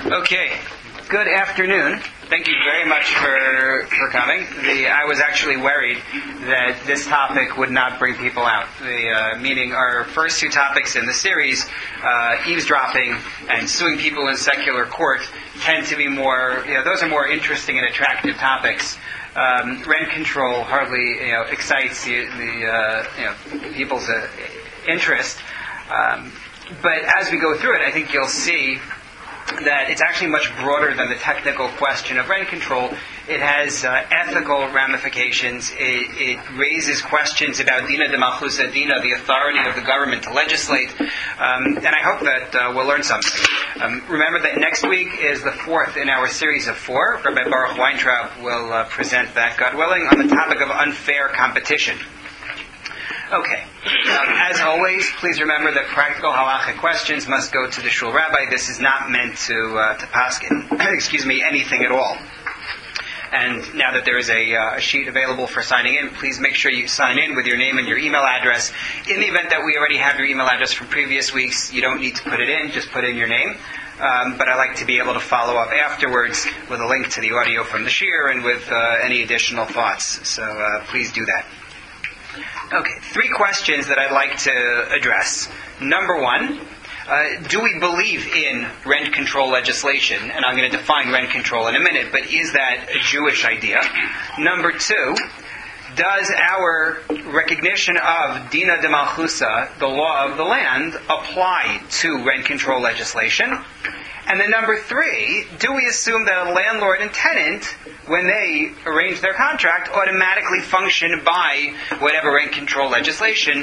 Okay, good afternoon. Thank you very much for coming. I was actually worried that this topic would not bring people out. Meaning our first two topics in the series, eavesdropping and suing people in secular court, tend to be more, those are more interesting and attractive topics. Rent control hardly, excites the people's interest. But as we go through it, I think you'll see that it's actually much broader than the technical question of rent control. It has ethical ramifications. It raises questions about dina de malchusa dina, the authority of the government to legislate. And I hope that we'll learn something. Remember that next week is the fourth in our series of four. Rabbi Baruch Weintraub will present that, God willing, on the topic of unfair competition. Okay. As always, please remember that practical halachic questions must go to the shul rabbi. This is not meant to paskin, anything at all. And now that there is a sheet available for signing in, please make sure you sign in with your name and your email address. In the event that we already have your email address from previous weeks, you don't need to put it in, just put in your name. But I like to be able to follow up afterwards with a link to the audio from the shiur and with any additional thoughts. So please do that. Okay, three questions that I'd like to address. Number one, do we believe in rent control legislation? And I'm going to define rent control in a minute, but is that a Jewish idea? Number two, does our recognition of dina de malchusa, the law of the land, apply to rent control legislation? And then number three, do we assume that a landlord and tenant, when they arrange their contract, automatically function by whatever rent control legislation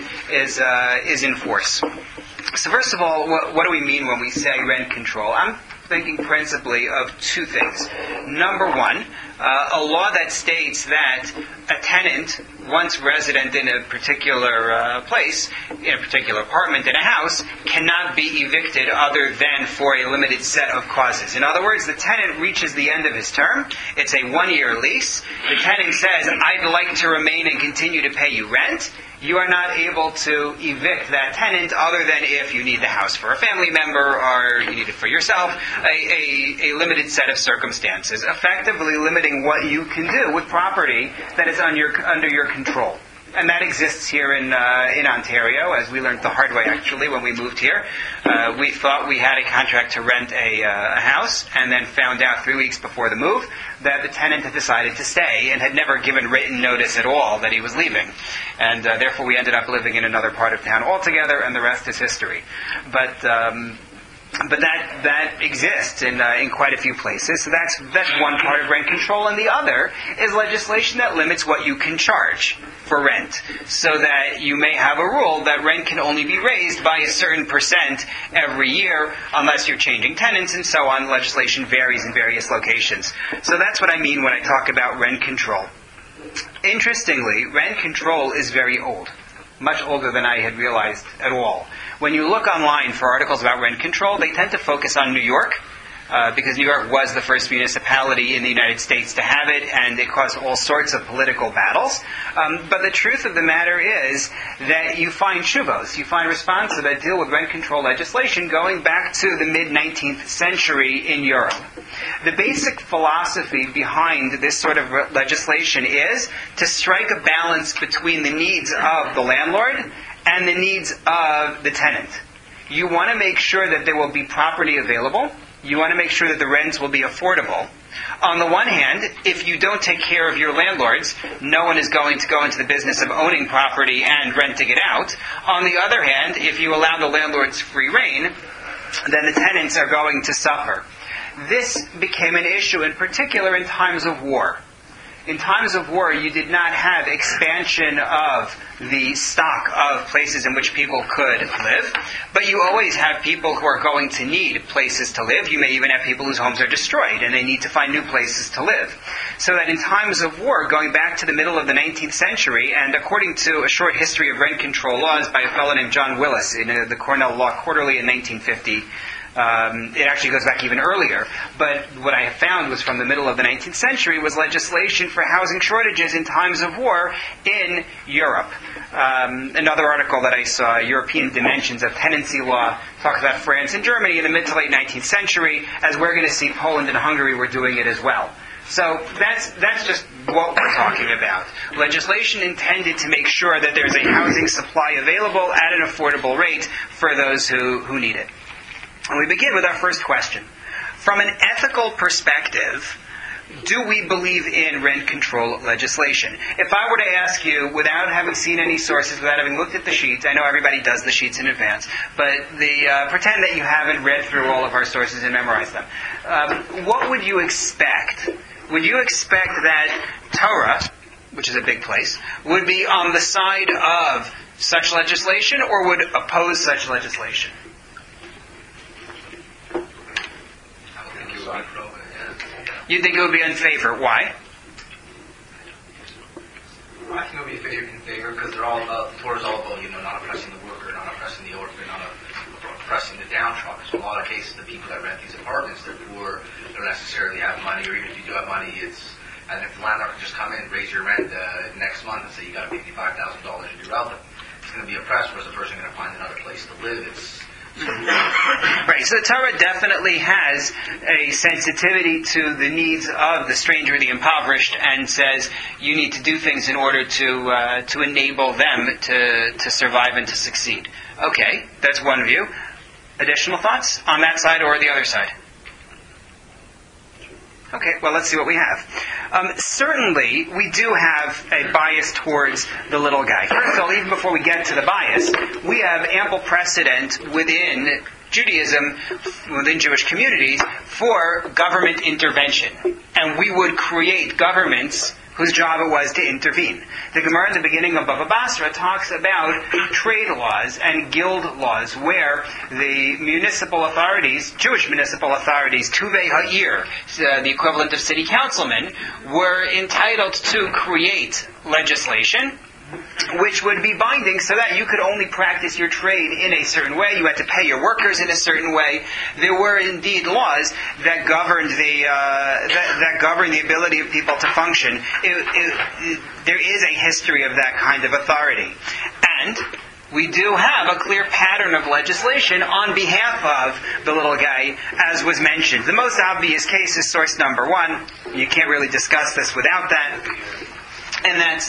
is in force? So first of all, what do we mean when we say rent control? I'm thinking principally of two things. Number one, a law that states that a tenant, once resident in a particular place, in a particular apartment in a house, cannot be evicted other than for a limited set of causes. In other words, the tenant reaches the end of his term. It's a 1-year lease. The tenant says, I'd like to remain and continue to pay you rent. You are not able to evict that tenant other than if you need the house for a family member or you need it for yourself, a limited set of circumstances, effectively limiting what you can do with property that is under your control. And that exists here in Ontario, as we learned the hard way, actually, when we moved here. We thought we had a contract to rent a house, and then found out 3 weeks before the move that the tenant had decided to stay and had never given written notice at all that he was leaving. And therefore we ended up living in another part of town altogether, and the rest is history. But that exists in quite a few places. So that's one part of rent control, and the other is legislation that limits what you can charge for rent, so that you may have a rule that rent can only be raised by a certain percent every year, unless you're changing tenants and so on. Legislation varies in various locations. So that's what I mean when I talk about rent control. Interestingly, rent control is very old. Much older than I had realized at all. When you look online for articles about rent control, they tend to focus on New York, because New York was the first municipality in the United States to have it, and it caused all sorts of political battles. But the truth of the matter is that you find shuvos, you find responses that deal with rent control legislation going back to the mid-19th century in Europe. The basic philosophy behind this sort of legislation is to strike a balance between the needs of the landlord and the needs of the tenant. You want to make sure that there will be property available. You want to make sure that the rents will be affordable. On the one hand, if you don't take care of your landlords, no one is going to go into the business of owning property and renting it out. On the other hand, if you allow the landlords free rein, then the tenants are going to suffer. This became an issue in particular in times of war. In times of war, you did not have expansion of the stock of places in which people could live, but you always have people who are going to need places to live. You may even have people whose homes are destroyed and they need to find new places to live. So that in times of war, going back to the middle of the 19th century, and according to a short history of rent control laws by a fellow named John Willis in the Cornell Law Quarterly in 1950, It actually goes back even earlier. But what I found was from the middle of the 19th century was legislation for housing shortages in times of war in Europe. Another article that I saw, European Dimensions of Tenancy Law, talks about France and Germany in the mid to late 19th century. As we're going to see, Poland and Hungary were doing it as well. So that's just what we're talking about. Legislation intended to make sure that there's a housing supply available at an affordable rate for those who need it. And we begin with our first question. From an ethical perspective, do we believe in rent control legislation? If I were to ask you, without having seen any sources, without having looked at the sheets, I know everybody does the sheets in advance, but pretend that you haven't read through all of our sources and memorized them. What would you expect? Would you expect that Torah, which is a big place, would be on the side of such legislation or would oppose such legislation? You think it would be in favor. Why? I think it would be in favor because they're all about, the Torah is all about, not oppressing the worker, not oppressing the orphan, not oppressing the downtrodden. So in a lot of cases, the people that rent these apartments, they're poor, they don't necessarily have money, or even if you do have money, and if the landlord can just come in and raise your rent next month and say you got to pay me $5,000 and you're out, it's going to be oppressed, whereas the person going to find another place to live. Right, so the Torah definitely has a sensitivity to the needs of the stranger, the impoverished, and says you need to do things in order to enable them to survive and to succeed. Okay, that's one view. Additional thoughts on that side or the other side? Okay, well, let's see what we have. Certainly, we do have a bias towards the little guy. First of all, even before we get to the bias, we have ample precedent within Judaism, within Jewish communities, for government intervention. And we would create governments whose job it was to intervene. The Gemara in the beginning of Bava Basra talks about trade laws and guild laws where the municipal authorities, Jewish municipal authorities, Tuvei Ha'ir, the equivalent of city councilmen, were entitled to create legislation which would be binding so that you could only practice your trade in a certain way. You had to pay your workers in a certain way. There were indeed laws that governed the ability of people to function. There is a history of that kind of authority. And we do have a clear pattern of legislation on behalf of the little guy, as was mentioned. The most obvious case is source number 1. You can't really discuss this without that. And that's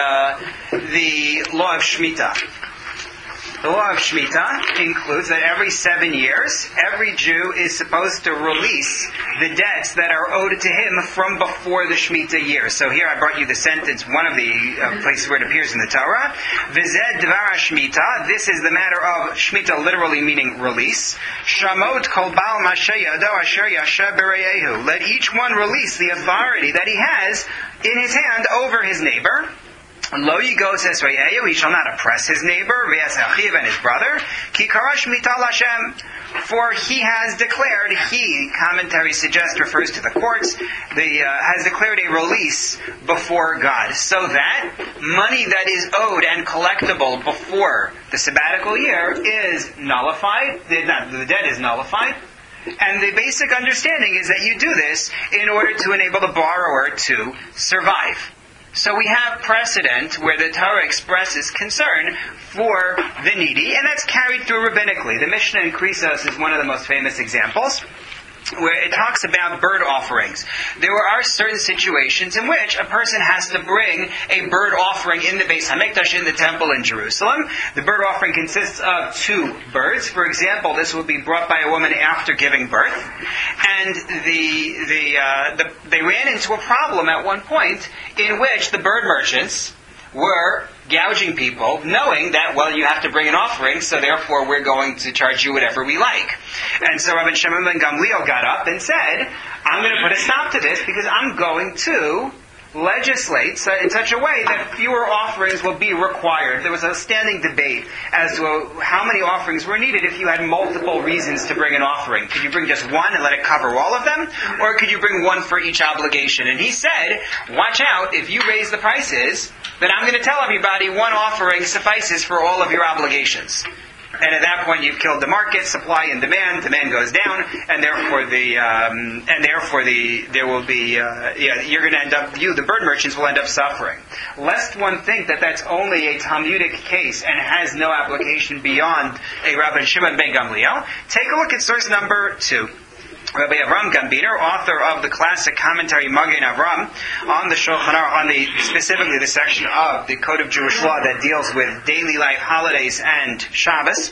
the law of Shemitah. The law of Shemitah includes that every 7 years, every Jew is supposed to release the debts that are owed to him from before the Shemitah year. So here I brought you the sentence, one of the places where it appears in the Torah. V'zed dvar Shemitah. This is the matter of Shemitah, literally meaning release. Shamot kol bal mashe yado asher yasha b'reyehu. Let each one release the authority that he has in his hand over his neighbor. Lo yigos es reyehu, he shall not oppress his neighbor, v'es achiv and his brother, ki karash mital Hashem, for he has declared, commentary suggests, refers to the courts, has declared a release before God, so that money that is owed and collectible before the sabbatical year is nullified, the debt is nullified. And the basic understanding is that you do this in order to enable the borrower to survive. So we have precedent where the Torah expresses concern for the needy, and that's carried through rabbinically. The Mishnah in Krisos is one of the most famous examples, where it talks about bird offerings. There are certain situations in which a person has to bring a bird offering in the Beis HaMikdash, in the temple in Jerusalem. The bird offering consists of 2 birds. For example, this would be brought by a woman after giving birth. And they ran into a problem at one point in which the bird merchants were gouging people, knowing that, well, you have to bring an offering, so therefore we're going to charge you whatever we like. And so Rabbi Shimon ben Gamliel got up and said, I'm going to put a stop to this because I'm going to legislate in such a way that fewer offerings will be required. There was a standing debate as to how many offerings were needed if you had multiple reasons to bring an offering. Could you bring just one and let it cover all of them? Or could you bring one for each obligation? And he said, watch out, if you raise the prices, then I'm going to tell everybody one offering suffices for all of your obligations. And at that point, you've killed the market, supply and demand. Demand goes down, and therefore there will be you're going to end up, the bird merchants will end up suffering. Lest one think that that's only a Talmudic case and has no application beyond a Rabbi Shimon ben Gamliel. Take a look at source number 2. Rabbi Avram Gambiner, author of the classic commentary Magen Avram on the Shulchan Aruch, specifically the section of the Code of Jewish Law that deals with daily life, holidays, and Shabbos,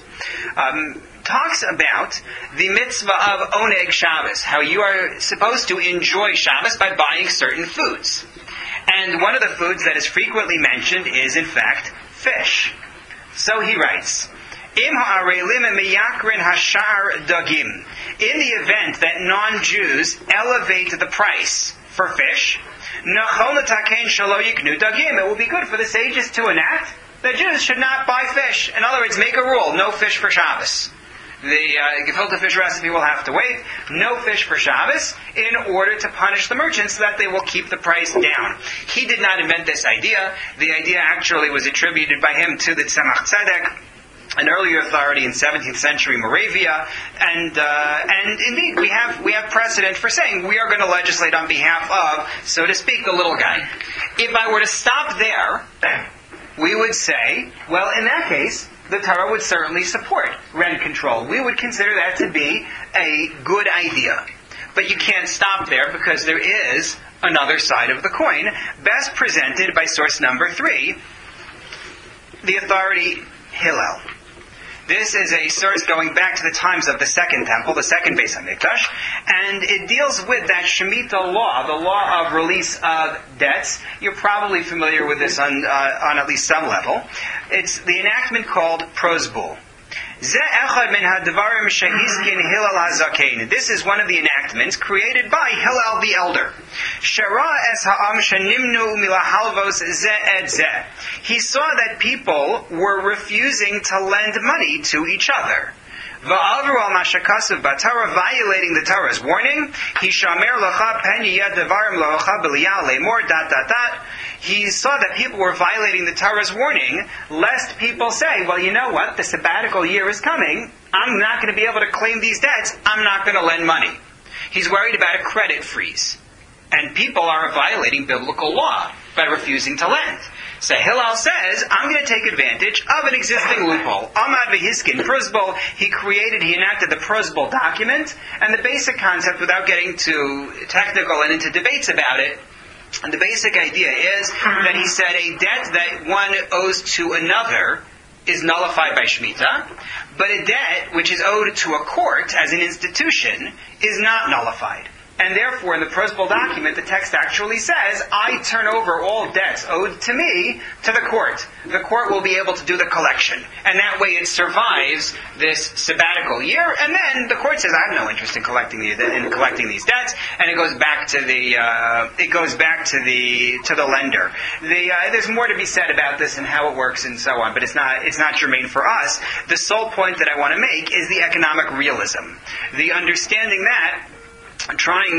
talks about the mitzvah of Oneg Shabbos, how you are supposed to enjoy Shabbos by buying certain foods. And one of the foods that is frequently mentioned is, in fact, fish. So he writes, Im ha'arelim miyakrin hashar dagim. In the event that non-Jews elevate the price for fish, nachol letaken shelo yiknu dagim. It will be good for the sages to enact that Jews should not buy fish. In other words, make a rule: no fish for Shabbos. The gefilte fish recipe will have to wait. No fish for Shabbos, in order to punish the merchants so that they will keep the price down. He did not invent this idea. The idea actually was attributed by him to the Tzemach Tzedek, an earlier authority in 17th century Moravia, and indeed we have precedent for saying we are going to legislate on behalf of, so to speak, the little guy. If I were to stop there, we would say, well, in that case, the Torah would certainly support rent control. We would consider that to be a good idea. But you can't stop there, because there is another side of the coin, best presented by source number 3, the authority Hillel. This is a source going back to the times of the Second Temple, the Second Beis Hamikdash, and it deals with that Shemitah law, the law of release of debts. You're probably familiar with this on at least some level. It's the enactment called Prozbul. This is one of the enactments created by Hillel the Elder. He saw that people were refusing to lend money to each other. Violating the Torah's warning. He saw that people were violating the Torah's warning, lest people say, well, you know what, the sabbatical year is coming, I'm not going to be able to claim these debts, I'm not going to lend money. He's worried about a credit freeze. And people are violating biblical law by refusing to lend. So Hillel says, I'm going to take advantage of an existing loophole. Amad v'hiskin Prozbul. He enacted the Prozbul document, and the basic concept, without getting too technical and into debates about it, and the basic idea is that he said a debt that one owes to another is nullified by Shemitah, but a debt which is owed to a court as an institution is not nullified. And therefore, in the Prozbul document, the text actually says, I turn over all debts owed to me to the court. The court will be able to do the collection. And that way it survives this sabbatical year, and then the court says, I have no interest in collecting these debts, and it goes back to the lender. There's more to be said about this and how it works and so on, but it's not germane for us. The sole point that I want to make is the economic realism. The understanding that trying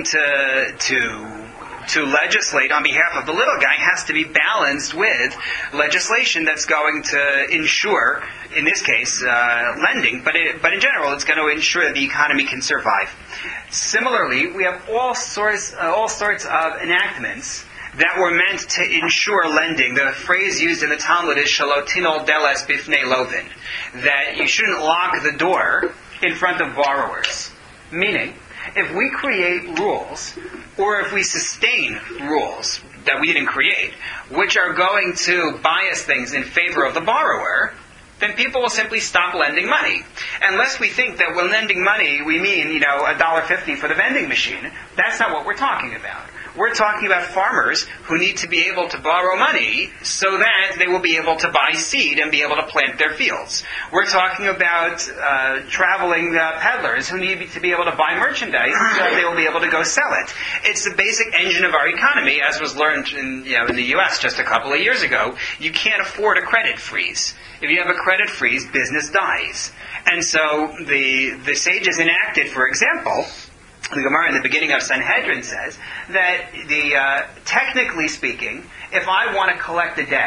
to legislate on behalf of the little guy has to be balanced with legislation that's going to ensure, in this case, lending, but in general, it's going to ensure that the economy can survive. Similarly, we have all sorts of enactments that were meant to ensure lending. The phrase used in the Talmud is shalotinol deles bifnei lovin, that you shouldn't lock the door in front of borrowers. Meaning, if we create rules, or if we sustain rules that we didn't create, which are going to bias things in favor of the borrower, then people will simply stop lending money. Unless we think that when lending money, we mean, $1.50 for the vending machine. That's not what we're talking about. We're talking about farmers who need to be able to borrow money so that they will be able to buy seed and be able to plant their fields. We're talking about traveling peddlers who need to be able to buy merchandise so that they will be able to go sell it. It's the basic engine of our economy, as was learned in the U.S. just a couple of years ago. You can't afford a credit freeze. If you have a credit freeze, business dies. And so the sages enacted, for example, the Gemara in the beginning of Sanhedrin says that technically speaking, if I want to collect a debt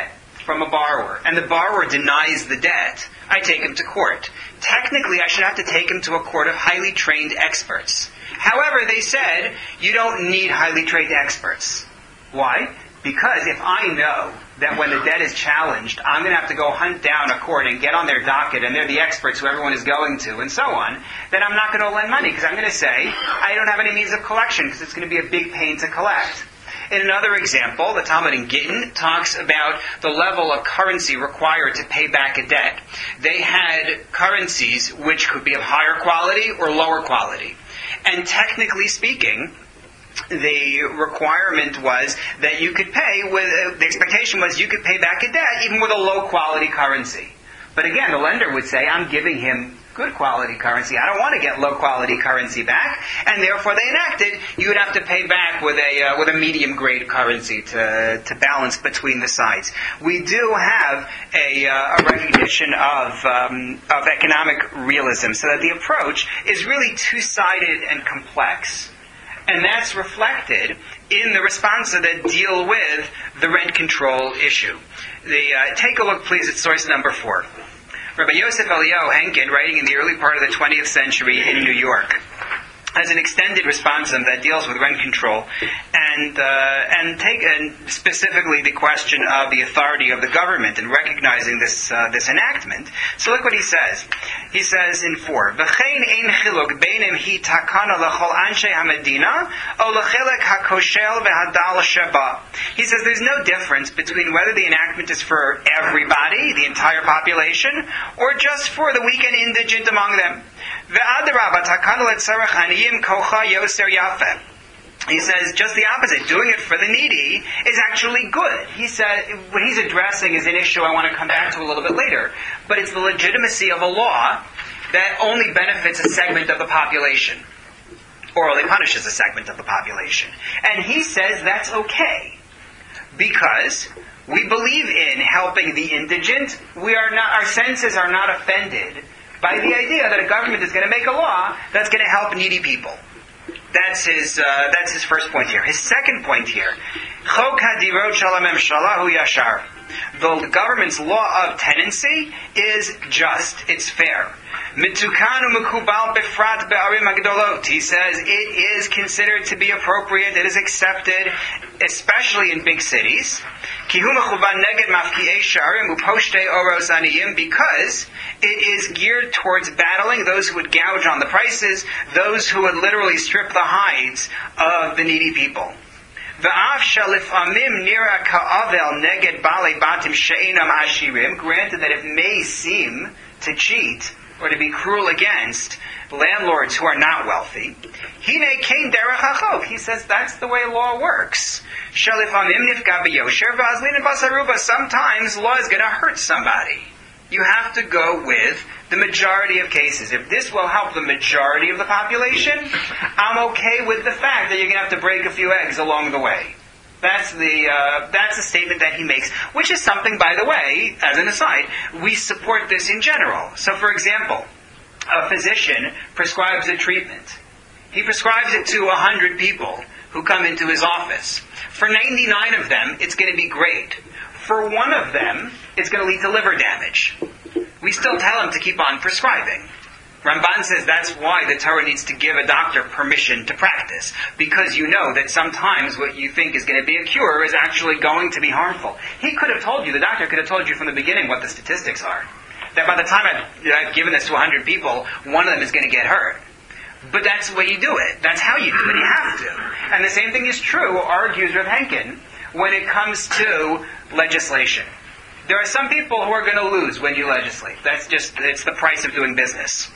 from a borrower, and the borrower denies the debt, I take him to court. Technically, I should have to take him to a court of highly trained experts. However, they said, you don't need highly trained experts. Why? Because if I know that when the debt is challenged, I'm going to have to go hunt down a court and get on their docket, and they're the experts who everyone is going to, and so on, then I'm not going to lend money, because I'm going to say, I don't have any means of collection, because it's going to be a big pain to collect. In another example, the Talmud in Gittin talks about the level of currency required to pay back a debt. They had currencies which could be of higher quality or lower quality. And technically speaking, the requirement was that you could pay with, the expectation was you could pay back a debt even with a low quality currency. But again, the lender would say, I'm giving him good quality currency. I don't want to get low quality currency back, and therefore they enacted you would have to pay back with a medium grade currency to balance between the sides. We do have a recognition of economic realism, so that the approach is really two-sided and complex. And that's reflected in the responses that deal with the rent control issue. Take a look, please, at source number 4. Rabbi Yosef Eliyahu Henkin, writing in the early part of the 20th century in New York, has an extended responsum that deals with rent control and specifically the question of the authority of the government in recognizing this enactment. So look what he says. He says in 4, V'chein ein chiluk beinim hi takana l'chol anshe hamedina o l'chilek hakoshel v'hadal sheba. He says there's no difference between whether the enactment is for everybody, the entire population, or just for the weak and indigent among them. Ve'adarabah takana letzarech aniyim kocha yoser yafeh. He says just the opposite. Doing it for the needy is actually good. He said what he's addressing is an issue I want to come back to a little bit later. But it's the legitimacy of a law that only benefits a segment of the population, or only punishes a segment of the population. And he says that's okay because we believe in helping the indigent. Our senses are not offended by the idea that a government is going to make a law that's going to help needy people. That's his first point here. His second point here, Chok hadirot shel hamemshala hu yashar. The government's law of tenancy is just, it's fair. Mitukan umekubal befrat be'arim hagdolot. He says it is considered to be appropriate, it is accepted, especially in big cities. Ki hu mechuban neged mafki'ei sharim uposhtei oros aniyim, because it is geared towards battling those who would gouge on the prices, those who would literally strip the hides of the needy people. V'af shalifamim nira ka'avel neged balei batim she'enam ashirim. Granted that it may seem to cheat or to be cruel against landlords who are not wealthy. Hine kein derech hachok. He says that's the way law works. Shalifamim nifga b'yosher v'azlin basaruba. Sometimes law is going to hurt somebody. You have to go with the majority of cases. If this will help the majority of the population, I'm okay with the fact that you're going to have to break a few eggs along the way. That's the statement that he makes, which is something, by the way, as an aside, we support this in general. So, for example, a physician prescribes a treatment. He prescribes it to 100 people who come into his office. For 99 of them, it's going to be great. For one of them, it's going to lead to liver damage. We still tell him to keep on prescribing. Ramban says that's why the Torah needs to give a doctor permission to practice, because you know that sometimes what you think is going to be a cure is actually going to be harmful. He could have told you, the doctor could have told you from the beginning what the statistics are. That by the time I've given this to 100 people, one of them is going to get hurt. But that's the way you do it. That's how you do it. You have to. And the same thing is true, argues Rav Henkin, when it comes to legislation. There are some people who are going to lose when you legislate. It's the price of doing business.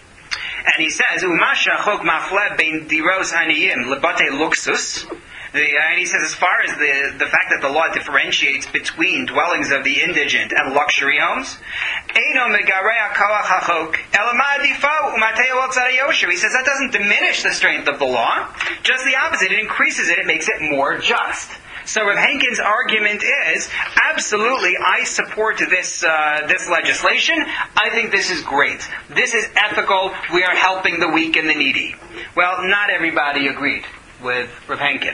And he says, Umasha chok mafle bein diros aniyim lebate luxus. And he says, as far as the fact that the law differentiates between dwellings of the indigent and luxury homes, Eino megareya kalach hachok elamad difo umateo al tzad yosher. He says that doesn't diminish the strength of the law. Just the opposite. It increases it. It makes it more just. So Rav Henkin's argument is, absolutely, I support this legislation. I think this is great. This is ethical. We are helping the weak and the needy. Well, not everybody agreed with Rav Henkin.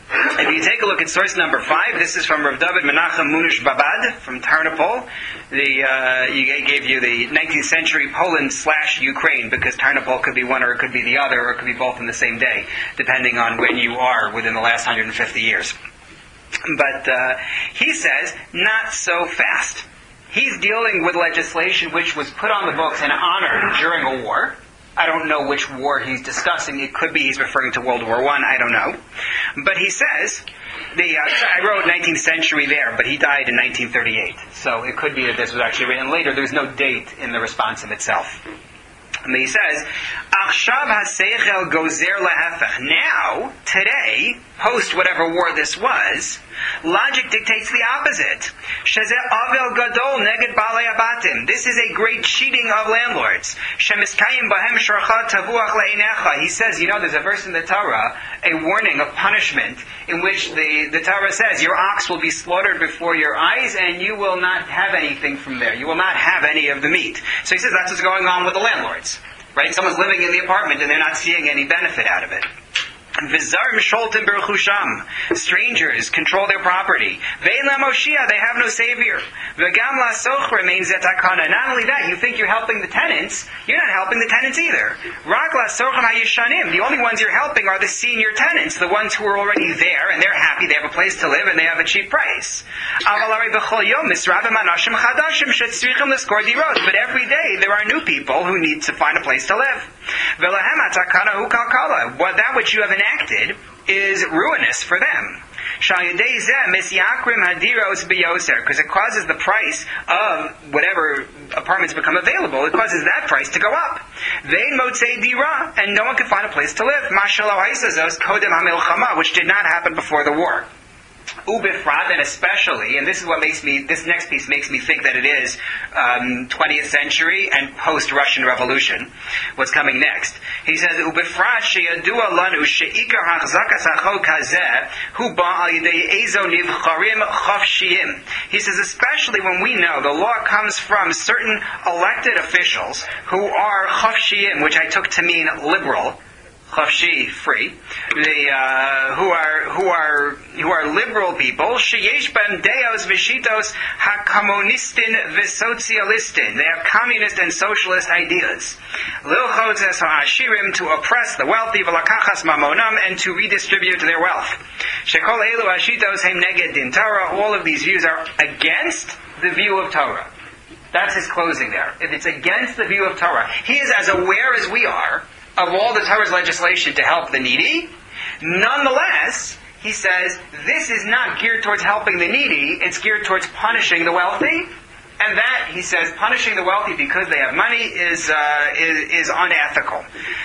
If you take a look at source number 5, this is from Rav David Menachem Munish Babad from Tarnopol. He gave you the 19th century Poland / Ukraine, because Tarnopol could be one or it could be the other, or it could be both in the same day, depending on when you are within the last 150 years. But he says, not so fast. He's dealing with legislation which was put on the books and honored during a war. I don't know which war he's discussing. It could be he's referring to World War I. I don't know. But he says, I wrote 19th century there, but he died in 1938. So it could be that this was actually written later. There's no date in the responsive itself. And he says, Achshav haseichel gozer lehefech. Now, today, post whatever war this was, logic dictates the opposite. Shezeh avel gadol neged balei abatim. This is a great cheating of landlords. Shemiskayim bahem shorcha tavuach leinecha. He says, there's a verse in the Torah, a warning of punishment, in which the Torah says, your ox will be slaughtered before your eyes, and you will not have anything from there. You will not have any of the meat. So he says that's what's going on with the landlords. Right? Someone's living in the apartment and they're not seeing any benefit out of it. V'zar misholtim berchusham. Strangers control their property. Ve'en la-moshia, they have no savior. V'gam la-soch remains etakana. Not only that, you think you're helping the tenants, you're not helping the tenants either. Rak la-sochim ha-yishanim. The only ones you're helping are the senior tenants, the ones who are already there, and they're happy, they have a place to live, and they have a cheap price. Aval arei b'chol yom misravim anashim chadashim shetzrichim l'skor dirot. But every day there are new people who need to find a place to live. V'lahem atakana hu kalkala. That which you have enacted is ruinous for them. Because it causes the price of whatever apartments become available, it causes that price to go up. And no one can find a place to live. Which did not happen before the war. Ubifrat, and especially, and this is what this next piece makes me think that it is 20th century and post-Russian Revolution, what's coming next. He says, Ubifrat sheyadua lanu sheikar hachzakas hachok hazeh hu ba al yidei ezo nivcharim chavshiyim. He says, especially when we know the law comes from certain elected officials who are chavshiyim, which I took to mean liberal, Chavshi, free, who are liberal people. Sheyesh b'em deos v'shitos hakamonistin v'sozialistin. They have communist and socialist ideas. Lilchotz es ha'ashirim, to oppress the wealthy, v'lakachas mamonam, and to redistribute their wealth. Shekol elu hashitos hem neged din Torah. All of these views are against the view of Torah. That's his closing there. If it's against the view of Torah, he is as aware as we are of all the Torah's legislation to help the needy. Nonetheless, he says, this is not geared towards helping the needy, it's geared towards punishing the wealthy. And that, he says, punishing the wealthy because they have money is unethical.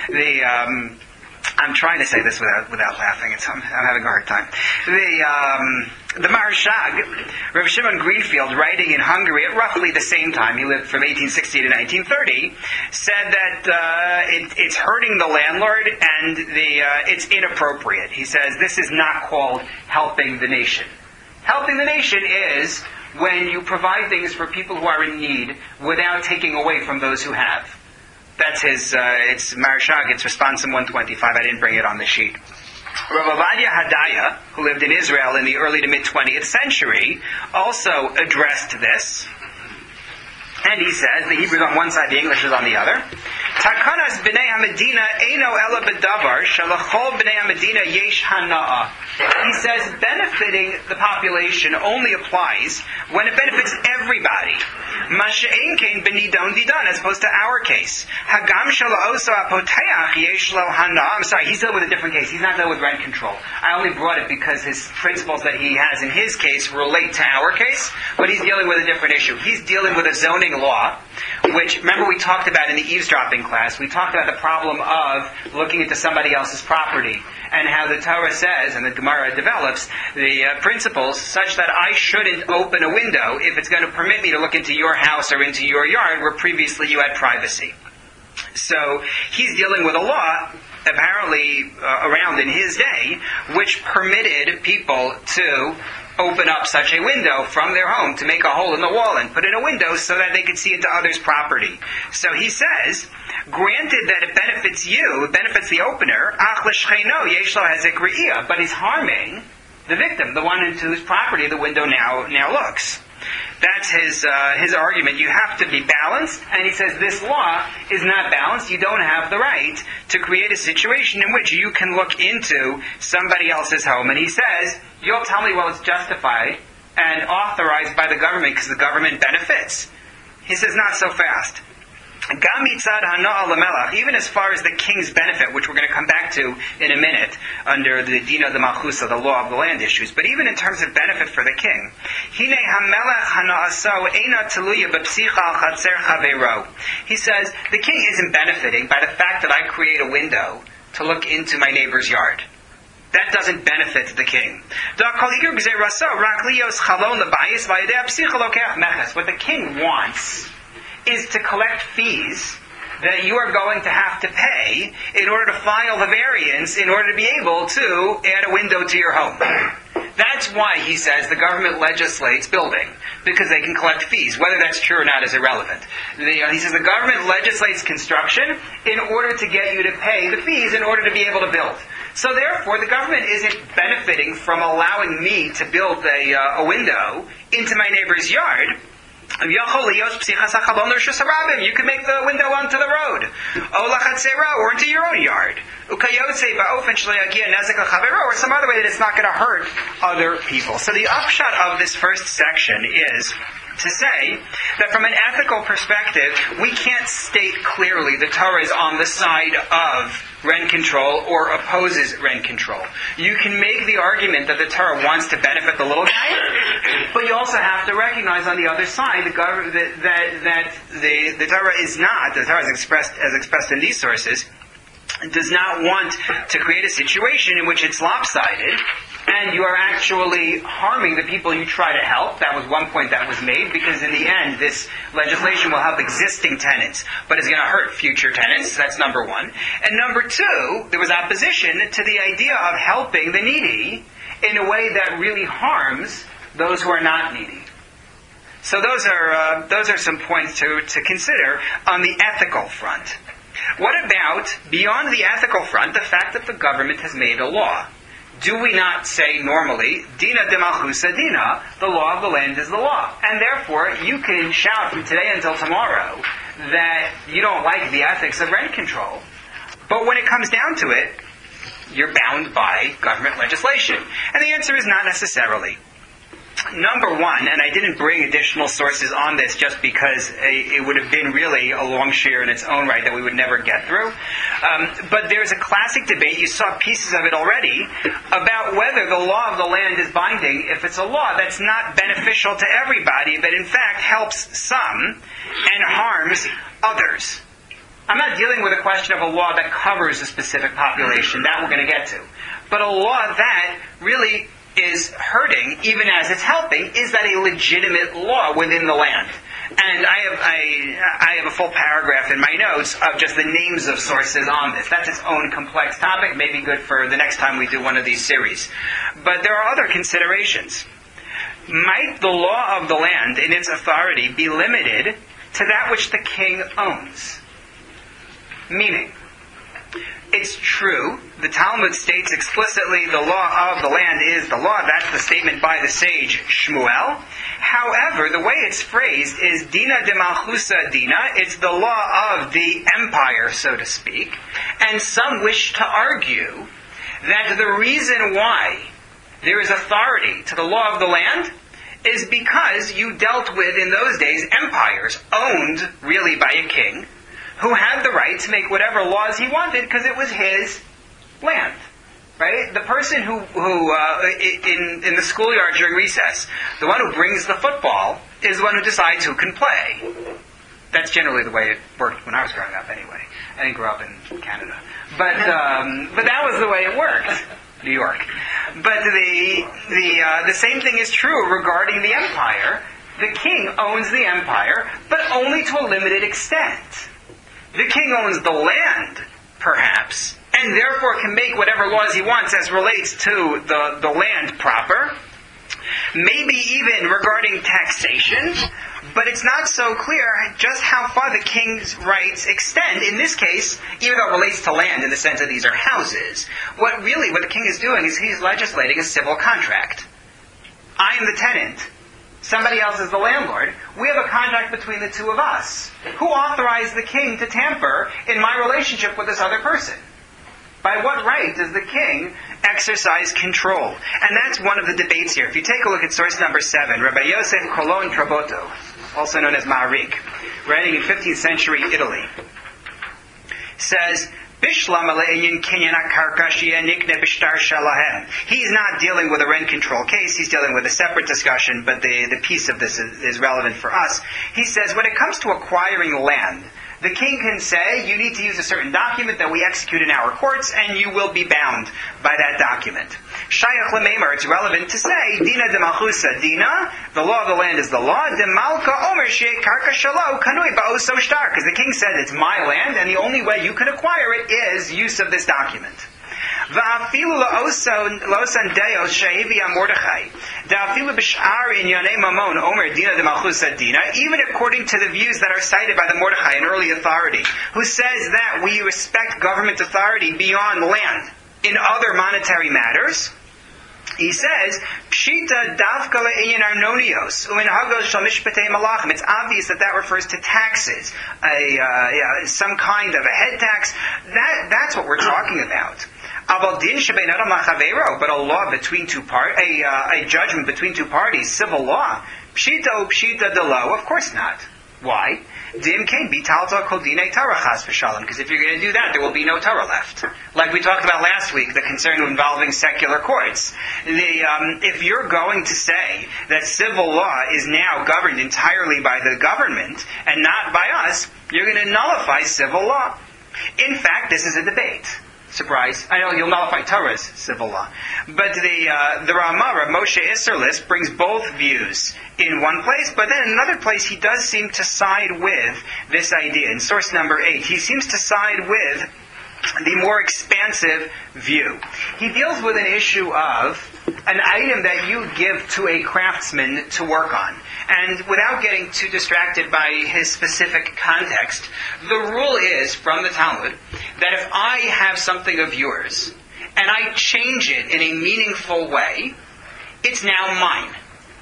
I'm trying to say this without laughing. I'm having a hard time. The Maharshag, Rav Shimon Greenfield, writing in Hungary at roughly the same time, he lived from 1860 to 1930, said that it's hurting the landlord and it's inappropriate. He says this is not called helping the nation. Helping the nation is when you provide things for people who are in need without taking away from those who have. That's his, it's Maharshag, it's Responsum 125. I didn't bring it on the sheet. Rav Ovadia Hadaya, who lived in Israel in the early to mid-20th century, also addressed this. And he says, the Hebrew is on one side, the English is on the other. Takanas b'nei ha-medina eino ela b'davar shalachol b'nei ha-medina yesh hana'a. He says benefiting the population only applies when it benefits everybody. Masha'ein kein b'nidon didan, as opposed to our case. Hagam shala'osa apoteach yesh lo hana'a. I'm sorry, he's dealing with a different case. He's not dealing with rent control. I only brought it because his principles that he has in his case relate to our case, but he's dealing with a different issue. He's dealing with a zoning law, which, remember we talked about in the eavesdropping class, we talked about the problem of looking into somebody else's property, and how the Torah says, and the Gemara develops, the principles such that I shouldn't open a window if it's going to permit me to look into your house or into your yard where previously you had privacy. So he's dealing with a law, apparently around in his day, which permitted people to open up such a window from their home to make a hole in the wall and put in a window so that they could see into others' property. So he says, granted that it benefits you, it benefits the opener, but he's harming the victim, the one into whose property the window now looks. That's his argument. You have to be balanced, and he says this law is not balanced. You don't have the right to create a situation in which you can look into somebody else's home. And he says, you'll tell me, well, it's justified and authorized by the government because the government benefits. He says, not so fast. Even as far as the king's benefit, which we're going to come back to in a minute under the Dina de Malchusa, the law of the land issues, but even in terms of benefit for the king, he says the king isn't benefiting by the fact that I create a window to look into my neighbor's yard. That doesn't benefit the king. What the king wants is to collect fees that you are going to have to pay in order to file the variance in order to be able to add a window to your home. That's why, he says, the government legislates building, because they can collect fees. Whether that's true or not is irrelevant. He says the government legislates construction in order to get you to pay the fees in order to be able to build. So therefore, the government isn't benefiting from allowing me to build a window into my neighbor's yard. You can make the window onto the road, or into your own yard, or some other way that it's not going to hurt other people. So the upshot of this first section is to say that from an ethical perspective, we can't state clearly the Torah is on the side of rent control or opposes rent control. You can make the argument that the Torah wants to benefit the little guy, but you also have to recognize on the other side that the Torah is not, the Torah is expressed in these sources, does not want to create a situation in which it's lopsided and you are actually harming the people you try to help. That was one point that was made, because in the end this legislation will help existing tenants, but it's going to hurt future tenants. That's number one. And number two, there was opposition to the idea of helping the needy in a way that really harms those who are not needy. So those are some points to consider on the ethical front. What about, beyond the ethical front, the fact that the government has made a law? Do we not say normally, Dina de Malchusa Dina, the law of the land is the law? And therefore, you can shout from today until tomorrow that you don't like the ethics of rent control. But when it comes down to it, you're bound by government legislation. And the answer is not necessarily. Number one, and I didn't bring additional sources on this just because it would have been really a long share in its own right that we would never get through. But there's a classic debate, you saw pieces of it already, about whether the law of the land is binding if it's a law that's not beneficial to everybody, but in fact helps some and harms others. I'm not dealing with a question of a law that covers a specific population. That we're going to get to. But a law that really is hurting, even as it's helping, is that a legitimate law within the land? And I have a full paragraph in my notes of just the names of sources on this. That's its own complex topic, maybe good for the next time we do one of these series. But there are other considerations. Might the law of the land in its authority be limited to that which the king owns? Meaning, it's true, the Talmud states explicitly the law of the land is the law. That's the statement by the sage Shmuel. However, the way it's phrased is Dina de Malchusa Dina. It's the law of the empire, so to speak. And some wish to argue that the reason why there is authority to the law of the land is because you dealt with, in those days, empires owned really by a king, who had the right to make whatever laws he wanted because it was his land. Right? The person who in the schoolyard during recess, the one who brings the football is the one who decides who can play. That's generally the way it worked when I was growing up anyway. I didn't grow up in Canada. But that was the way it worked. New York. But the same thing is true regarding the empire. The king owns the empire, but only to a limited extent. The king owns the land, perhaps, and therefore can make whatever laws he wants as relates to the land proper. maybe even regarding taxation, but it's not so clear just how far the king's rights extend. In this case, even though it relates to land in the sense that these are houses, what the king is doing is he's legislating a civil contract. I am the tenant. Somebody else is the landlord. We have a contract between the two of us. Who authorized the king to tamper in my relationship with this other person? By what right does the king exercise control? And that's one of the debates here. If you take a look at source number 7, Rabbi Yosef Colon Traboto, also known as Ma'arik, writing in 15th century Italy, says, He's not dealing with a rent control case, he's dealing with a separate discussion, but the piece of this is relevant for us. He says, when it comes to acquiring land, the king can say, you need to use a certain document that we execute in our courts, and you will be bound by that document. Shayach l'meimer, it's relevant to say, Dina de malchusa dina, the law of the land is the law, de malka omer she karka shalo kanui ba'oso shtar, because the king said it's my land, and the only way you can acquire it is use of this document. Even according to the views that are cited by the Mordechai, an early authority, who says that we respect government authority beyond land in other monetary matters, he says, Pshita davka le'inyan arnonios, u'minhagos shal mishpatei malachim. It's obvious that refers to taxes, some kind of a head tax. That's what we're talking about. But a law between two parties, a judgment between two parties, civil law, pshita de lo, of course not. Why? Because if you're going to do that, there will be no Torah left. Like we talked about last week, the concern involving secular courts. If you're going to say that civil law is now governed entirely by the government and not by us, you're going to nullify civil law. In fact, this is a debate. Surprise. I know you'll nullify Torah's civil law. But the Ramah, Rav Moshe Isserlis, brings both views in one place, but then in another place he does seem to side with this idea. In source number 8, he seems to side with the more expansive view. He deals with an issue of an item that you give to a craftsman to work on. And without getting too distracted by his specific context, the rule is, from the Talmud, that if I have something of yours, and I change it in a meaningful way, it's now mine.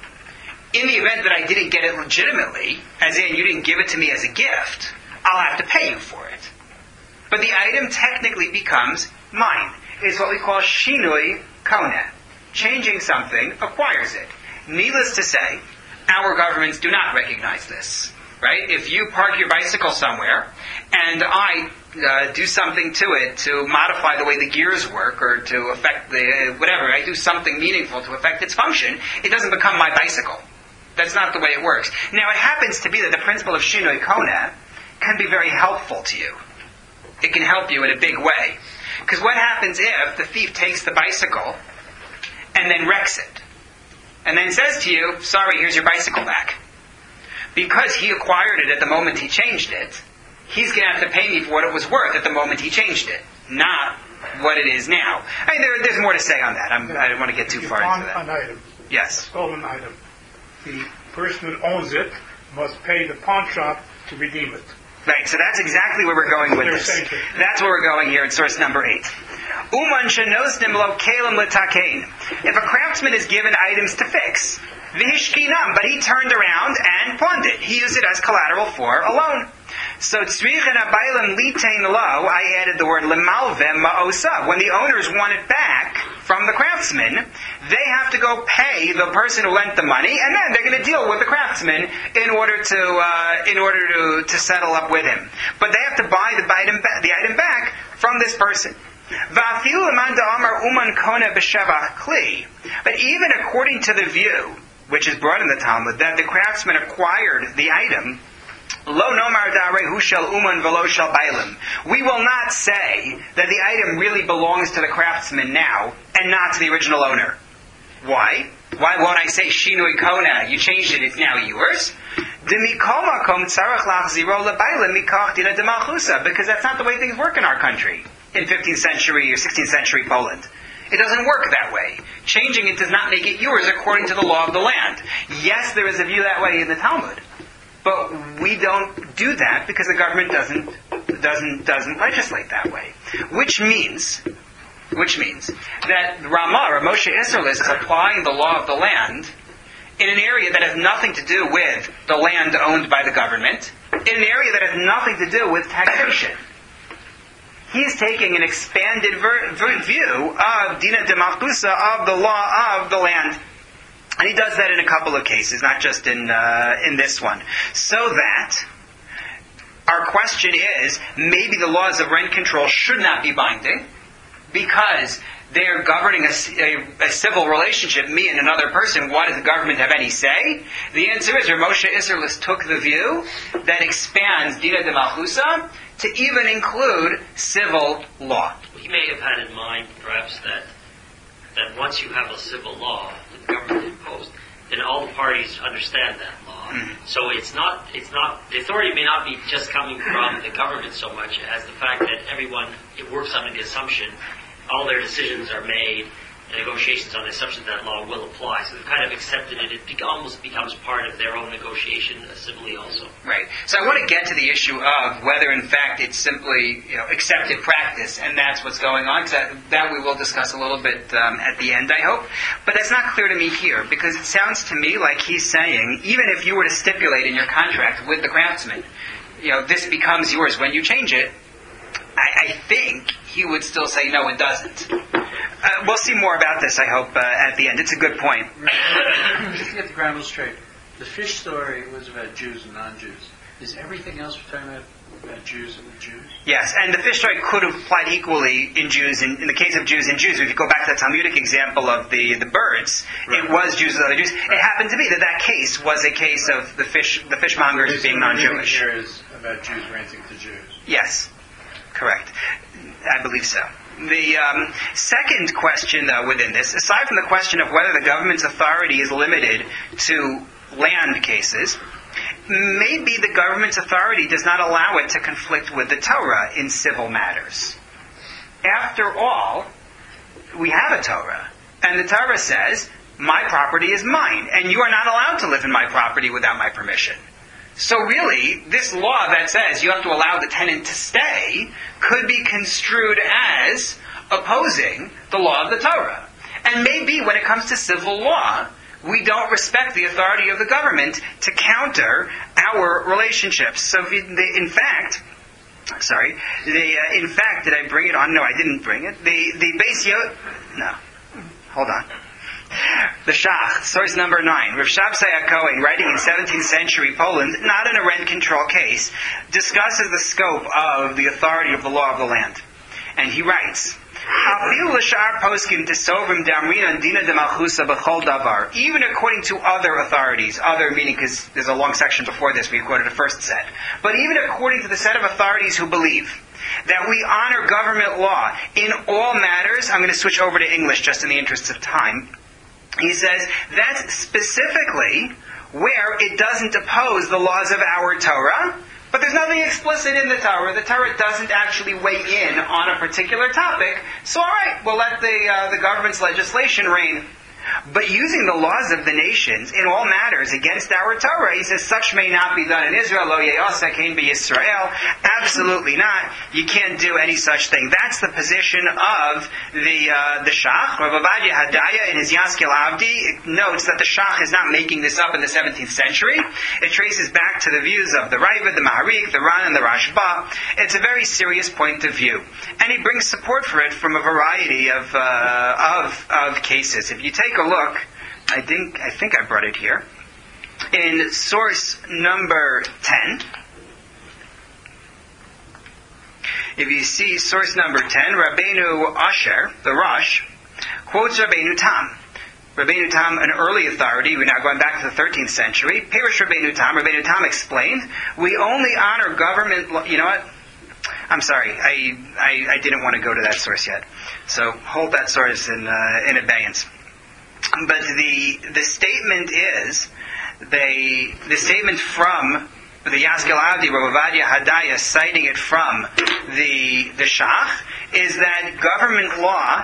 In the event that I didn't get it legitimately, as in you didn't give it to me as a gift, I'll have to pay you for it. But the item technically becomes mine. It's what we call shinui kona. Changing something acquires it. Needless to say, our governments do not recognize this. Right? If you park your bicycle somewhere, and I do something to it to modify the way the gears work, or to affect whatever, I do something meaningful to affect its function, it doesn't become my bicycle. That's not the way it works. Now, it happens to be that the principle of shinui kona can be very helpful to you. It can help you in a big way. Because what happens if the thief takes the bicycle and then wrecks it? And then says to you, sorry, here's your bicycle back. Because he acquired it at the moment he changed it, he's going to have to pay me for what it was worth at the moment he changed it, not what it is now. I mean, there's more to say on that. I don't want to get too far into that. An item, yes, a stolen item, the person who owns it must pay the pawn shop to redeem it. Right, so that's exactly where we're going with this. That's where we're going here in source number 8. Uman shenosnim lo kelim l'takein. If a craftsman is given items to fix, v'hishkinam, but he turned around and pawned it. He used it as collateral for a loan. So tzrichen abaylim litein lo, I added the word lemalvem ma'osa. When the owners want it back from the craftsman, they have to go pay the person who lent the money, and then they're going to deal with the craftsman in order to settle up with him. But they have to buy the item back from this person. But even according to the view, which is brought in the Talmud, that the craftsman acquired the item, Lo nomar da'arei hu shel uman v'lo shel bailim. We will not say that the item really belongs to the craftsman now and not to the original owner. Why? Why won't I say shinui kona? You changed it; it's now yours. Because that's not the way things work in our country in 15th century or 16th century Poland. It doesn't work that way. Changing it does not make it yours according to the law of the land. Yes, there is a view that way in the Talmud, but we don't do that because the government doesn't legislate that way. Which means that Ramah, or Moshe Isserles, is applying the law of the land in an area that has nothing to do with the land owned by the government, in an area that has nothing to do with taxation. He's taking an expanded view of Dina de Malchusa, of the law of the land. And he does that in a couple of cases, not just in this one. So that our question is, maybe the laws of rent control should not be binding, because they're governing a civil relationship, me and another person. Why does the government have any say? The answer is, Moshe Isserles took the view that expands Dina de Malchusa to even include civil law. He may have had in mind, perhaps, that once you have a civil law that the government imposed, then all the parties understand that law. Mm-hmm. So it's not the authority may not be just coming from the government so much as the fact that it works under the assumption all their decisions are made and negotiations on the assumption that law will apply. So they've kind of accepted it. It almost becomes part of their own negotiation civilly also. Right. So I want to get to the issue of whether, in fact, it's simply accepted practice, and that's what's going on. Because that we will discuss a little bit at the end, I hope. But that's not clear to me here, because it sounds to me like he's saying, even if you were to stipulate in your contract with the craftsman, this becomes yours when you change it, I think he would still say, no, it doesn't. We'll see more about this, I hope, at the end. It's a good point. Just to get the ground straight, the fish story was about Jews and non-Jews. Is everything else we're talking about Jews and Jews? Yes, and the fish story could have applied equally in Jews. In the case of Jews and Jews, if you go back to the Talmudic example of the birds, right. It was Jews and other Jews. It happened to be that case was a case of the fishmongers being non-Jewish. Here is about Jews renting to Jews. Yes. Correct. I believe so. The second question, though, within this, aside from the question of whether the government's authority is limited to land cases, maybe the government's authority does not allow it to conflict with the Torah in civil matters. After all, we have a Torah, and the Torah says, my property is mine, and you are not allowed to live in my property without my permission. So really, this law that says you have to allow the tenant to stay could be construed as opposing the law of the Torah. And maybe when it comes to civil law, we don't respect the authority of the government to counter our relationships. So in fact, did I bring it on? No, I didn't bring it. Hold on. The Shach, source number 9, Rav Shabtai HaKohen, writing in 17th century Poland, not in a rent control case, discusses the scope of the authority of the law of the land. And he writes, even according to other authorities, other meaning because there's a long section before this, we quoted a first set, but even according to the set of authorities who believe that we honor government law in all matters, I'm going to switch over to English just in the interest of time. He says, that's specifically where it doesn't oppose the laws of our Torah, but there's nothing explicit in the Torah. The Torah doesn't actually weigh in on a particular topic, so all right, we'll let the government's legislation reign. But using the laws of the nations in all matters against our Torah, he says, such may not be done in Israel. Lo ye'asa kein b'Yisrael. Absolutely not. You can't do any such thing. That's the position of the Shach. Rav Ovadia Hadaya in his Yaskel Avdi notes that the Shach is not making this up in the 17th century. It traces back to the views of the Raiva, the Maharik, the Ran, and the Rashba. It's a very serious point of view. And he brings support for it from a variety of cases. If you take a look, I think I brought it here. In source number 10, if you see source number 10, Rabbeinu Asher, the Rosh, quotes Rabbeinu Tam. Rabbeinu Tam, an early authority, we're now going back to the 13th century. Pirish Rabbeinu Tam explained, we only honor government law. You know what? I'm sorry, I didn't want to go to that source yet. So hold that source in abeyance. But the statement is, the statement from the Yaskel Avdi, Rav Ovadia Hadaya, citing it from the Shach, is that government law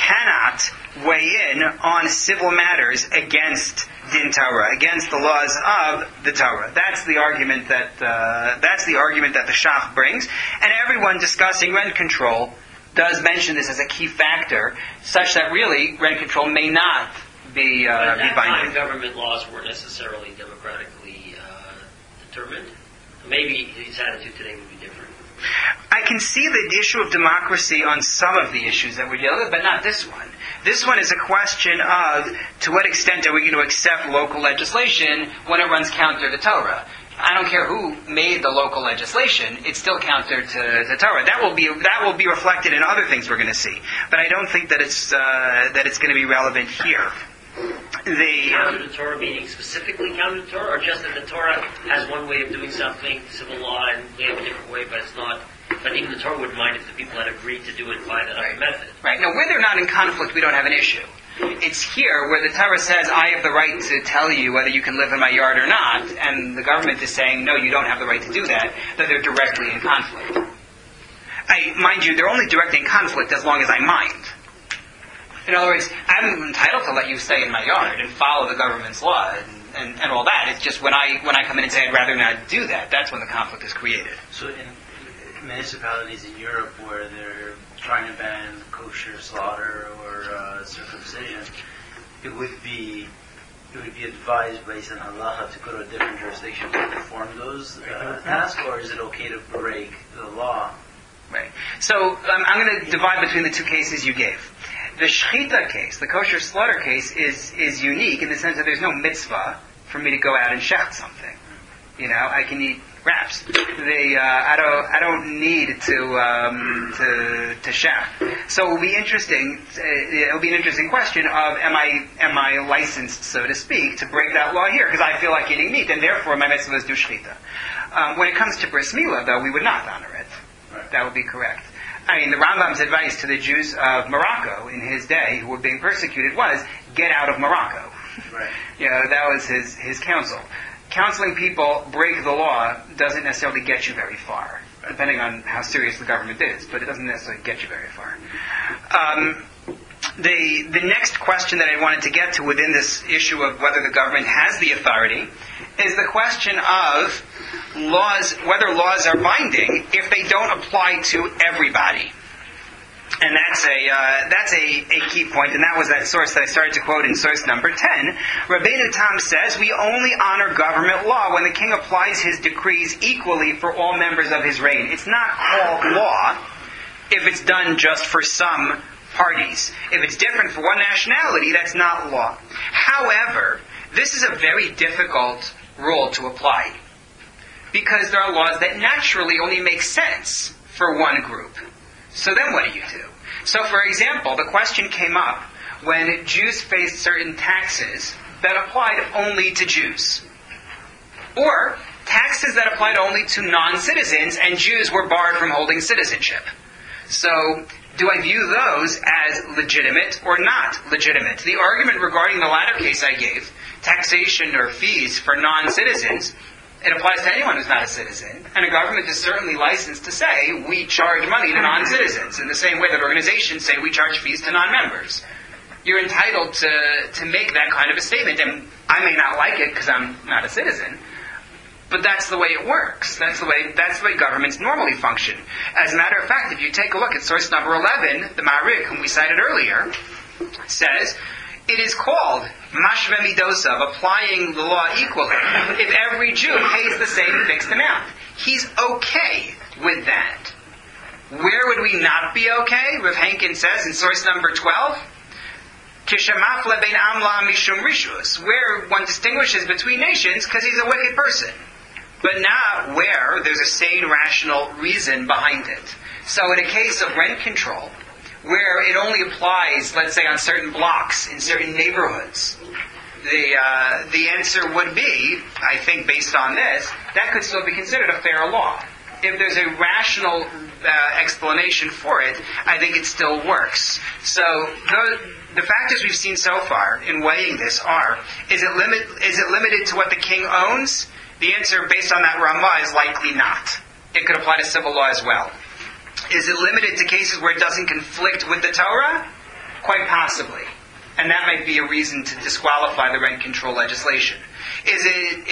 cannot weigh in on civil matters against din Torah, against the laws of the Torah. That's the argument that the Shach brings, and everyone discussing rent control does mention this as a key factor, such that really rent control may not be But at that binding. time, government laws weren't necessarily democratically determined. Maybe his attitude today would be different. I can see the issue of democracy on some of the issues that we're dealing with, but not this one. This one is a question of to what extent are we going to accept local legislation when it runs counter to Torah. I don't care who made the local legislation; it's still counter to Torah. That will be reflected in other things we're going to see. But I don't think that it's going to be relevant here. Counter to Torah meaning specifically counter to Torah, or just that the Torah has one way of doing something, civil law, and we have a different way, but it's not. But even the Torah wouldn't mind if the people had agreed to do it by that other method. Right. Now, where they're not in conflict, we don't have an issue. It's here where the Torah says, I have the right to tell you whether you can live in my yard or not, and the government is saying, no, you don't have the right to do that they're directly in conflict. Mind you, they're only directly in conflict as long as I mind. In other words, I'm entitled to let you stay in my yard and follow the government's law and all that. It's just when I come in and say I'd rather not do that, that's when the conflict is created. So in municipalities in Europe where they're trying to ban kosher slaughter or circumcision, it would be advised based on halacha to go to a different jurisdiction to perform those tasks, or is it okay to break the law? Right. So I'm going to divide between the two cases you gave. The shechita case, the kosher slaughter case, is unique in the sense that there's no mitzvah for me to go out and shecht something. You know, I can eat wraps. I don't need to shecht. So it will be interesting. It will be an interesting question of am I licensed, so to speak, to break that law here because I feel like eating meat, and therefore my mitzvah is do shechita. When it comes to bris milah, though, we would not honor it. Right. That would be correct. I mean, the Rambam's advice to the Jews of Morocco in his day who were being persecuted was, get out of Morocco. Right. You know, that was his counsel. Counseling people break the law doesn't necessarily get you very far, depending on how serious the government is, but it doesn't necessarily get you very far. The next question that I wanted to get to within this issue of whether the government has the authority is the question of laws, whether laws are binding if they don't apply to everybody. And that's a key point, and that was that source that I started to quote in source number 10. Rabbeinu Tam says, we only honor government law when the king applies his decrees equally for all members of his reign. It's not called law if it's done just for some parties. If it's different for one nationality, that's not law. However, this is a very difficult rule to apply because there are laws that naturally only make sense for one group. So then what do you do? So for example, the question came up when Jews faced certain taxes that applied only to Jews. Or taxes that applied only to non-citizens and Jews were barred from holding citizenship. So do I view those as legitimate or not legitimate? The argument regarding the latter case I gave, taxation or fees for non-citizens, it applies to anyone who's not a citizen, and a government is certainly licensed to say, we charge money to non-citizens, in the same way that organizations say we charge fees to non-members. You're entitled to make that kind of a statement, and I may not like it because I'm not a citizen, but that's the way it works. That's the way governments normally function. As a matter of fact, if you take a look at source number 11, the Ma'arik, whom we cited earlier, says, it is called mashve midosav, applying the law equally, if every Jew pays the same fixed amount. He's okay with that. Where would we not be okay? Rav Henkin says in source number 12, Kishamafle bein amla mishum rishus, where one distinguishes between nations because he's a wicked person, but not where there's a sane, rational reason behind it. So in a case of rent control, where it only applies, let's say, on certain blocks in certain neighborhoods, the answer would be, I think, based on this, that could still be considered a fair law. If there's a rational explanation for it, I think it still works. So the factors we've seen so far in weighing this are: is it limited to what the king owns? The answer, based on that Ramah, is likely not. It could apply to civil law as well. Is it limited to cases where it doesn't conflict with the Torah? Quite possibly. And that might be a reason to disqualify the rent control legislation. Is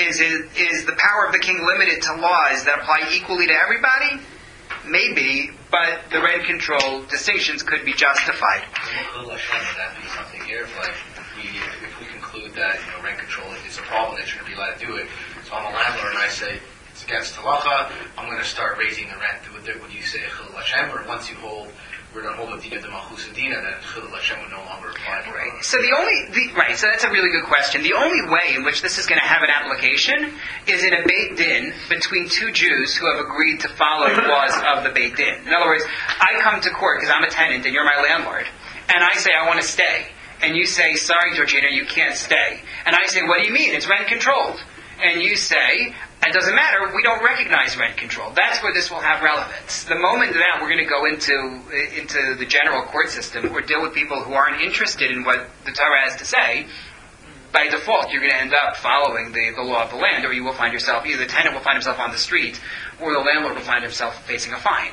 the power of the king limited to laws that apply equally to everybody? Maybe, but the rent control distinctions could be justified. Would that be something here? If we conclude that rent control is a problem, they shouldn't be allowed to do it. So I'm a landlord and I say it's against halacha. I'm going to start raising the rent. Would you say chilul Hashem, or once we're going to hold a dina de malchus dina, that chilul Hashem would no longer apply? Right. So so that's a really good question. The only way in which this is going to have an application is in a Beit Din between two Jews who have agreed to follow the laws of the Beit Din. In other words, I come to court because I'm a tenant and you're my landlord, and I say I want to stay. And you say, sorry, Georgina, you can't stay. And I say, what do you mean? It's rent controlled. And you say, it doesn't matter, we don't recognize rent control. That's where this will have relevance. The moment that we're going to go into the general court system or deal with people who aren't interested in what the Torah has to say, by default you're going to end up following the law of the land, or you will find yourself, either the tenant will find himself on the street, or the landlord will find himself facing a fine.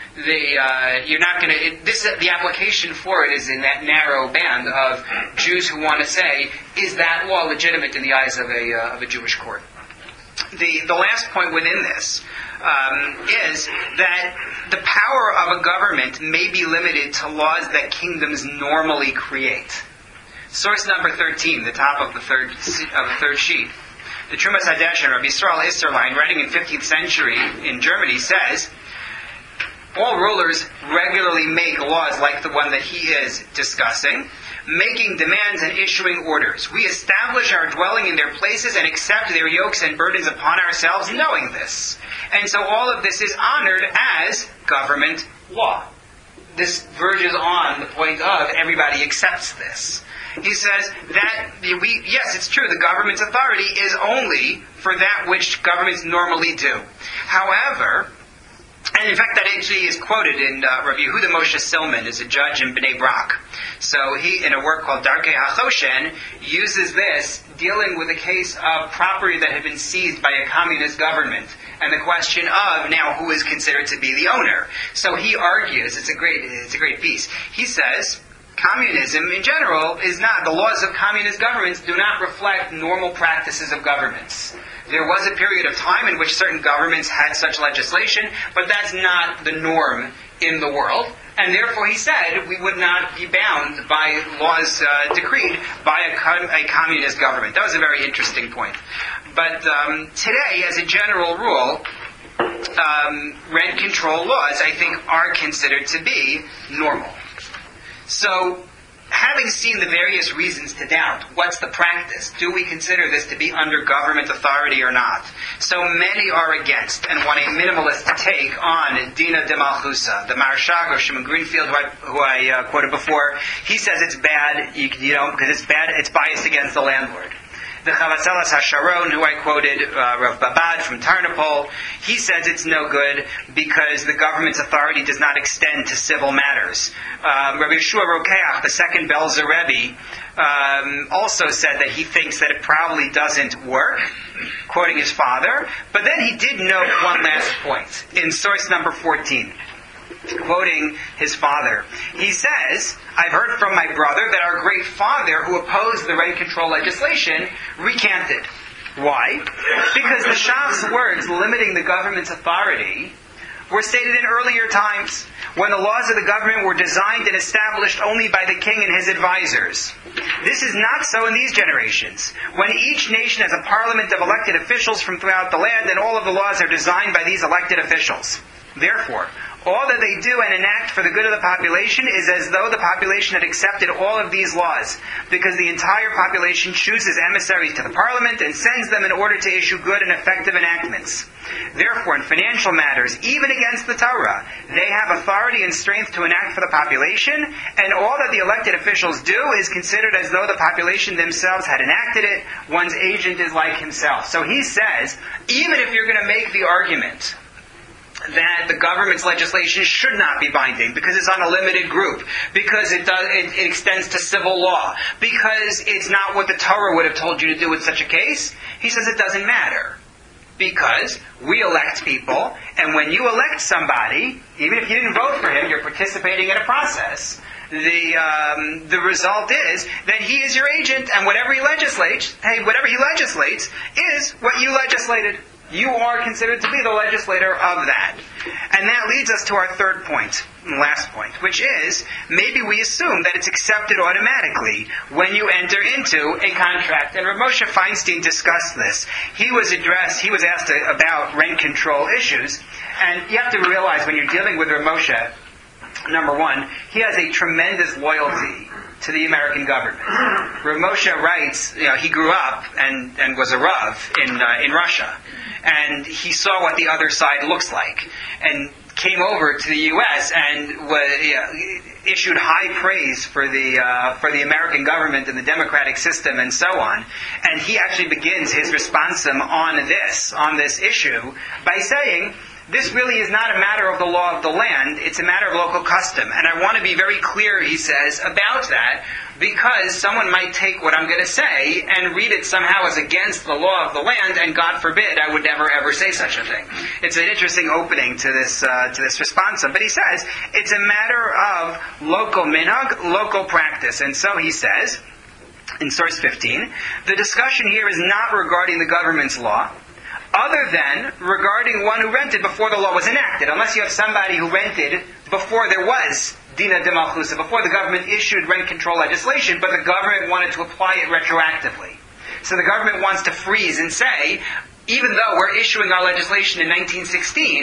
You're not going to. The application for it is in that narrow band of Jews who want to say, is that law legitimate in the eyes of a Jewish court? The last point within this is that the power of a government may be limited to laws that kingdoms normally create. Source number 13, the top of the third sheet. The Trumas Hadeshen, Rabbi Yisrael Isserlein, writing in 15th century in Germany, says, all rulers regularly make laws like the one that he is discussing, making demands and issuing orders. We establish our dwelling in their places and accept their yokes and burdens upon ourselves, knowing this. And so all of this is honored as government law. This verges on the point of everybody accepts this. He says that, yes, it's true, the government's authority is only for that which governments normally do. However, and in fact, that actually is quoted in Rabbi Yehuda Moshe Silman, is a judge in Bnei Brak. So he, in a work called Darkei HaChoshen, uses this dealing with a case of property that had been seized by a communist government, and the question of now who is considered to be the owner. So he argues, it's a great piece. He says, communism in general is not, the laws of communist governments do not reflect normal practices of governments. There was a period of time in which certain governments had such legislation, but that's not the norm in the world. And therefore, he said, we would not be bound by laws decreed by a communist government. That was a very interesting point. But today, as a general rule, rent control laws, I think, are considered to be normal. So, having seen the various reasons to doubt, what's the practice? Do we consider this to be under government authority or not? So many are against and want a minimalist take on Dina de Malchusa. The Maharshag or Shimon Greenfield, who I quoted before, he says it's bad, because it's bad, it's biased against the landlord. The Chavatzelas HaSharon, who I quoted, Rav Babad from Tarnopol, he says it's no good because the government's authority does not extend to civil matters. Rabbi Yeshua Rokeach, the second Belzer Rebbe, also said that he thinks that it probably doesn't work, quoting his father. But then he did note one last point in source number 14. Quoting his father, he says, I've heard from my brother that our great father who opposed the rent control legislation recanted. Why? Because the Shach's words limiting the government's authority were stated in earlier times when the laws of the government were designed and established only by the king and his advisors. This is not so in these generations, when each nation has a parliament of elected officials from throughout the land and all of the laws are designed by these elected officials. Therefore, all that they do and enact for the good of the population is as though the population had accepted all of these laws, because the entire population chooses emissaries to the parliament and sends them in order to issue good and effective enactments. Therefore, in financial matters, even against the Torah, they have authority and strength to enact for the population, and all that the elected officials do is considered as though the population themselves had enacted it. One's agent is like himself. So he says, even if you're going to make the argument that the government's legislation should not be binding because it's on a limited group, because it extends to civil law, because it's not what the Torah would have told you to do in such a case, he says it doesn't matter. Because we elect people, and when you elect somebody, even if you didn't vote for him, you're participating in a process. the result is that he is your agent, and whatever he legislates is what you legislated. You are considered to be the legislator of that. And that leads us to our third point, last point, which is, maybe we assume that it's accepted automatically when you enter into a contract. And Rav Moshe Feinstein discussed this. He was asked about rent control issues, and you have to realize when you're dealing with Rav Moshe, number one, he has a tremendous loyalty to the American government. Rav Moshe writes, he grew up and was a Rav in Russia. And he saw what the other side looks like, and came over to the U.S. and issued high praise for the American government and the democratic system and so on. And he actually begins his responsum on this issue by saying, this really is not a matter of the law of the land, it's a matter of local custom. And I want to be very clear, he says, about that, because someone might take what I'm going to say and read it somehow as against the law of the land, and God forbid I would never ever say such a thing. It's an interesting opening to this responsum. But he says, it's a matter of local minhag, local practice. And so he says, in source 15, the discussion here is not regarding the government's law, other than regarding one who rented before the law was enacted. Unless you have somebody who rented before there was Dina de Malchusa, before the government issued rent control legislation, but the government wanted to apply it retroactively. So the government wants to freeze and say, even though we're issuing our legislation in 1916,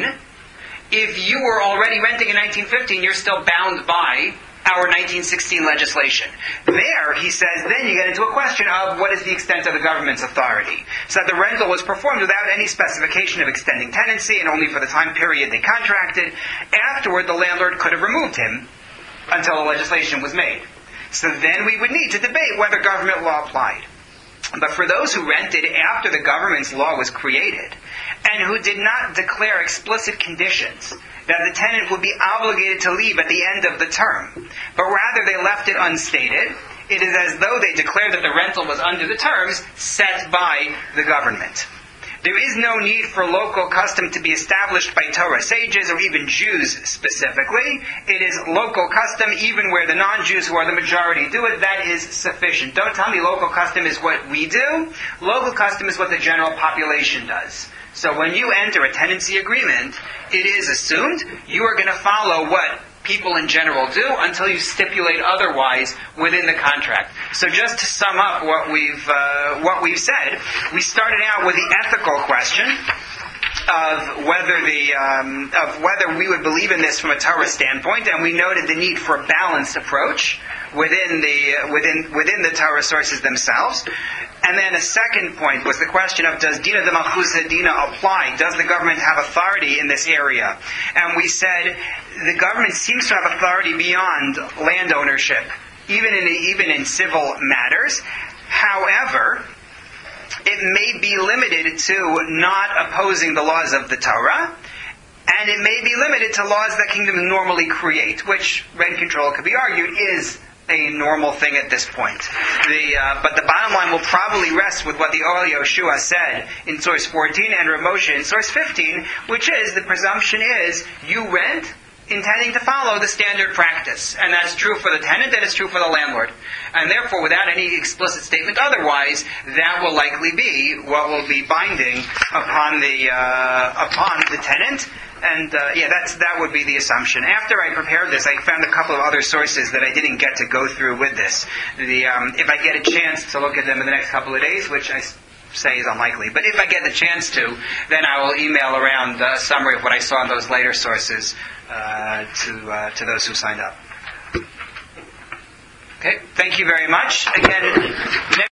if you were already renting in 1915, you're still bound by our 1916 legislation. There, he says, then you get into a question of what is the extent of the government's authority. So that the rental was performed without any specification of extending tenancy and only for the time period they contracted. Afterward, the landlord could have removed him until the legislation was made. So then we would need to debate whether government law applied. But for those who rented after the government's law was created, and who did not declare explicit conditions that the tenant would be obligated to leave at the end of the term, but rather they left it unstated, it is as though they declared that the rental was under the terms set by the government. There is no need for local custom to be established by Torah sages or even Jews specifically. It is local custom even where the non-Jews who are the majority do it. That is sufficient. Don't tell me local custom is what we do. Local custom is what the general population does. So when you enter a tenancy agreement, it is assumed you are going to follow what people in general do until you stipulate otherwise within the contract. So just to sum up what we've said, we started out with the ethical question of whether we would believe in this from a Torah standpoint, and we noted the need for a balanced approach within the Torah sources themselves. And then a second point was the question of, does Dina de Malchusa Dina apply? Does the government have authority in this area? And we said the government seems to have authority beyond land ownership, even in civil matters. However, it may be limited to not opposing the laws of the Torah, and it may be limited to laws that kingdoms normally create, which rent control, could be argued, is a normal thing at this point. But the bottom line will probably rest with what the Or Yoshua said in source 14 and Rav Moshe in source 15, which is the presumption is you rent intending to follow the standard practice. And that's true for the tenant and it's true for the landlord. And therefore, without any explicit statement otherwise, that will likely be what will be binding upon the tenant. And that would be the assumption. After I prepared this, I found a couple of other sources that I didn't get to go through with this. If I get a chance to look at them in the next couple of days, which I say is unlikely, but if I get the chance to, then I will email around a summary of what I saw in those later sources to those who signed up. Okay, thank you very much. Again.